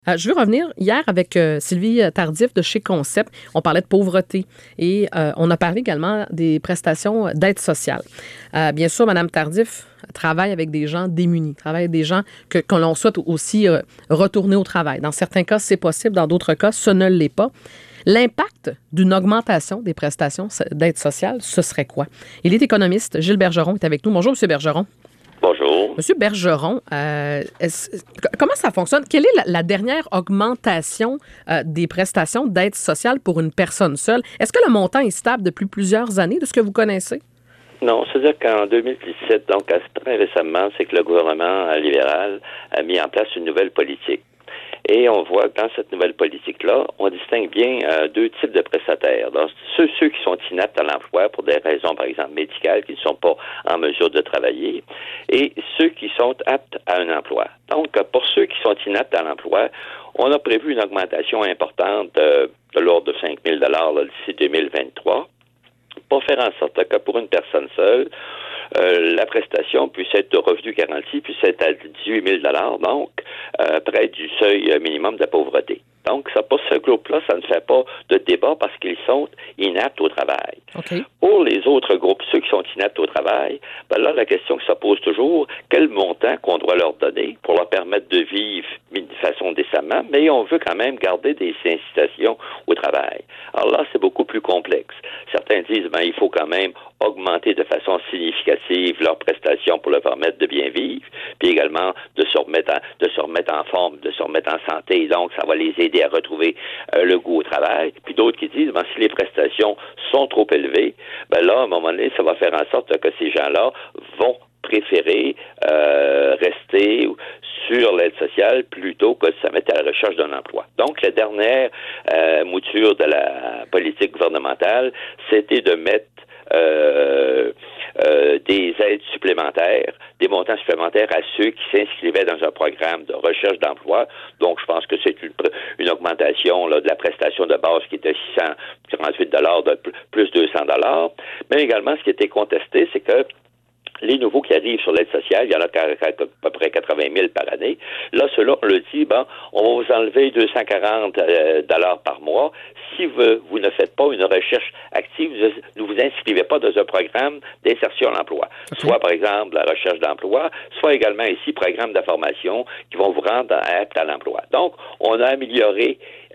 Je veux revenir hier avec Sylvie Tardif de chez Concept. On parlait de pauvreté et on a parlé également des prestations d'aide sociale. Bien sûr, Mme Tardif travaille avec des gens démunis, travaille avec des gens qu'on l'on souhaite aussi retourner au travail. Dans certains cas, c'est possible. Dans d'autres cas, ce ne l'est pas. L'impact d'une augmentation des prestations d'aide sociale, ce serait quoi? Il est économiste. Gilles Bergeron est avec nous. Bonjour, M. Bergeron. Bonjour. Monsieur Bergeron, comment ça fonctionne? Quelle est la dernière augmentation des prestations d'aide sociale pour une personne seule? Est-ce que le montant est stable depuis plusieurs années, de ce que vous connaissez? Non, c'est-à-dire qu'en 2017, donc très récemment, c'est que le gouvernement libéral a mis en place une nouvelle politique. Et on voit que dans cette nouvelle politique-là, on distingue bien deux types de prestataires. Donc, ceux qui sont inaptes à l'emploi pour des raisons, par exemple, médicales, qui ne sont pas en mesure de travailler, et ceux qui sont aptes à un emploi. Donc, pour ceux qui sont inaptes à l'emploi, on a prévu une augmentation importante de l'ordre de 5 000 d'ici 2023 pour faire en sorte que pour une personne seule, la prestation puisse être de revenu garanti, puisse être à 18 000 donc près du seuil minimum de la pauvreté. Donc, ça, pour ce groupe-là, ça ne fait pas de débat parce qu'ils sont inaptes au travail. Okay. Pour les autres groupes, ceux qui sont inaptes au travail, ben là, la question que ça pose toujours, quel montant qu'on doit leur donner pour leur permettre de vivre de façon décemment, mais on veut quand même garder des incitations au travail. Alors là, c'est beaucoup plus complexe. Certains disent, il faut quand même augmenter de façon significative leurs prestations pour leur permettre de bien vivre, puis également de se remettre en forme, de se remettre en santé. Donc, ça va les aider à retrouver le goût au travail. Puis d'autres qui disent, si les prestations sont trop élevées, là, à un moment donné, ça va faire en sorte que ces gens-là vont préférer rester sur l'aide sociale plutôt que de se mettre à la recherche d'un emploi. Donc, la dernière mouture de la politique gouvernementale, c'était de mettre des aides supplémentaires, des montants supplémentaires à ceux qui s'inscrivaient dans un programme de recherche d'emploi. Donc, je pense que c'est une augmentation de la prestation de base qui était 648 de plus 200 Mais également, ce qui était contesté, c'est que les nouveaux qui arrivent sur l'aide sociale, il y en a à peu près 80 000 par année. Là, ceux-là, on le dit, on va vous enlever 240 par mois si vous ne faites pas une recherche active, ne vous inscrivez pas dans un programme d'insertion à l'emploi. Okay. Soit, par exemple, la recherche d'emploi, soit également ici, programme de formation qui vont vous rendre apte à l'emploi. Donc, on a amélioré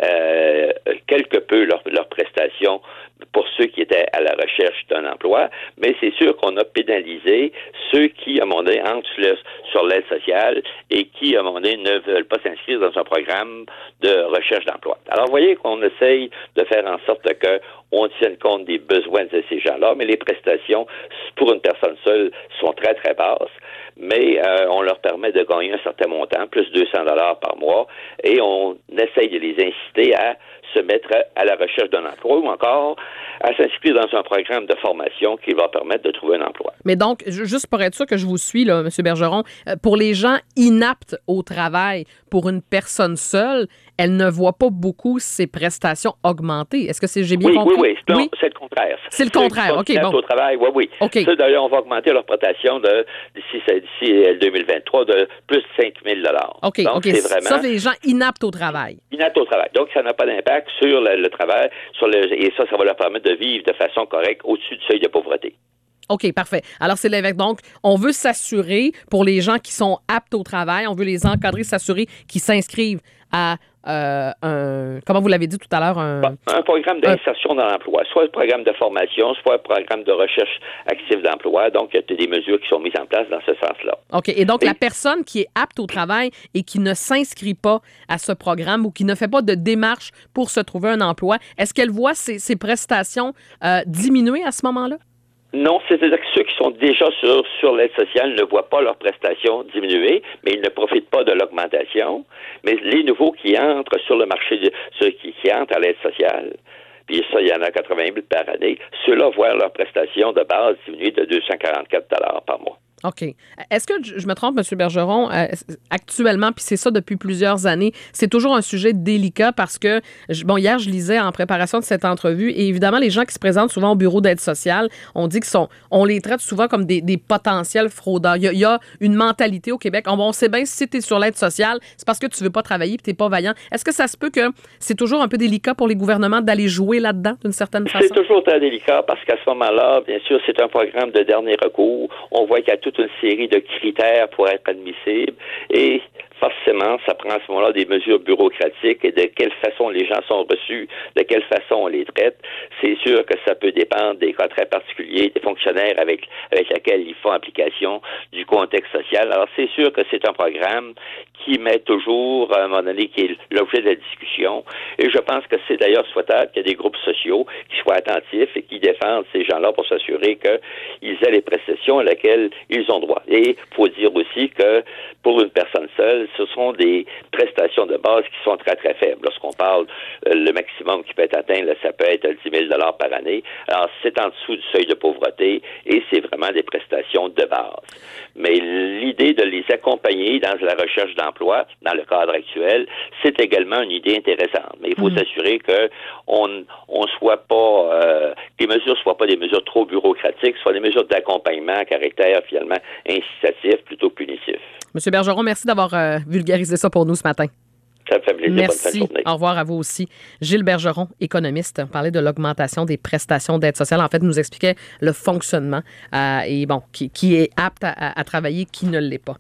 quelque peu leurs prestations pour ceux qui étaient à la recherche d'un emploi, mais c'est sûr qu'on a pénalisé ceux qui, à un moment donné, entrent sur l'aide sociale et qui, à un moment donné, ne veulent pas s'inscrire dans un programme de recherche d'emploi. Alors, vous voyez qu'on essaye de faire en sorte qu'on tienne compte des besoins de ces gens-là, mais les prestations, pour une personne seule, sont très, très basses. Mais on leur permet de gagner un certain montant, plus 200 par mois, et on essaye de les inciter à se mettre à la recherche d'un emploi ou encore à s'inscrire dans un programme de formation qui va permettre de trouver un emploi. Mais donc, juste pour être sûr que je vous suis, là, M. Bergeron, pour les gens inaptes au travail, pour une personne seule, elle ne voit pas beaucoup ses prestations augmenter. Est-ce que j'ai bien compris? Oui. Non, c'est le contraire. C'est le contraire, OK, bon. Au travail, oui. Okay. Ça, d'ailleurs, on va augmenter leur prestation d'ici 2023 de plus de 5 000 OK, Donc, OK. C'est vraiment... Ça, c'est les gens inaptes au travail. Inaptes au travail. Donc, ça n'a pas d'impact sur le travail, et ça va leur permettre de vivre de façon correcte au-dessus du seuil de pauvreté. OK, parfait. Alors, c'est l'évêque. Donc, on veut s'assurer, pour les gens qui sont aptes au travail, on veut les encadrer, s'assurer qu'ils s'inscrivent à comment vous l'avez dit tout à l'heure, un programme d'insertion dans l'emploi, soit un programme de formation, soit un programme de recherche active d'emploi. Donc, il y a des mesures qui sont mises en place dans ce sens-là. OK. Et donc, la personne qui est apte au travail et qui ne s'inscrit pas à ce programme ou qui ne fait pas de démarche pour se trouver un emploi, est-ce qu'elle voit ses prestations diminuer à ce moment-là? Non, c'est-à-dire que ceux qui sont déjà sur l'aide sociale ne voient pas leurs prestations diminuer, mais ils ne profitent pas de l'augmentation. Mais les nouveaux qui entrent sur le marché, ceux qui entrent à l'aide sociale, puis ça, il y en a 80 000 par année, ceux-là voient leurs prestations de base diminuer de 244 par mois. OK. Est-ce que je me trompe, M. Bergeron, actuellement, puis c'est ça depuis plusieurs années, c'est toujours un sujet délicat parce que, hier, je lisais en préparation de cette entrevue et évidemment, les gens qui se présentent souvent au bureau d'aide sociale, on dit on les traite souvent comme des potentiels fraudeurs. Il y a une mentalité au Québec. On sait bien, si tu es sur l'aide sociale, c'est parce que tu veux pas travailler et tu n'es pas vaillant. Est-ce que ça se peut que c'est toujours un peu délicat pour les gouvernements d'aller jouer là-dedans d'une certaine façon? C'est toujours très délicat parce qu'à ce moment-là, bien sûr, c'est un programme de dernier recours. On voit qu'il y a toute une série de critères pour être admissible et forcément, ça prend à ce moment-là des mesures bureaucratiques et de quelle façon les gens sont reçus, de quelle façon on les traite. C'est sûr que ça peut dépendre des cas très particuliers, des fonctionnaires avec lesquels ils font application, du contexte social. Alors, c'est sûr que c'est un programme qui met toujours, à un moment donné, qui est l'objet de la discussion. Et je pense que c'est d'ailleurs souhaitable qu'il y ait des groupes sociaux qui soient attentifs et qui défendent ces gens-là pour s'assurer qu'ils aient les prestations à laquelle ils ont droit. Et il faut dire aussi que pour une personne seule, ce sont des prestations de base qui sont très, très faibles. Lorsqu'on parle, le maximum qui peut être atteint, là, ça peut être 10 000 $ par année. Alors, c'est en dessous du seuil de pauvreté et c'est vraiment des prestations de base. Mais l'idée de les accompagner dans la recherche d'emploi, dans le cadre actuel, c'est également une idée intéressante. Mais il faut s'assurer que on soit pas, les mesures soient pas des mesures trop bureaucratiques, soient des mesures d'accompagnement à caractère finalement incitatif plutôt que punitif. M. Bergeron, merci d'avoir vulgarisé ça pour nous ce matin. Ça me fait plaisir. Merci. Bonne fin de journée. Au revoir à vous aussi. Gilles Bergeron, économiste, parlait de l'augmentation des prestations d'aide sociale. En fait, nous expliquait le fonctionnement et qui est apte à travailler, qui ne l'est pas.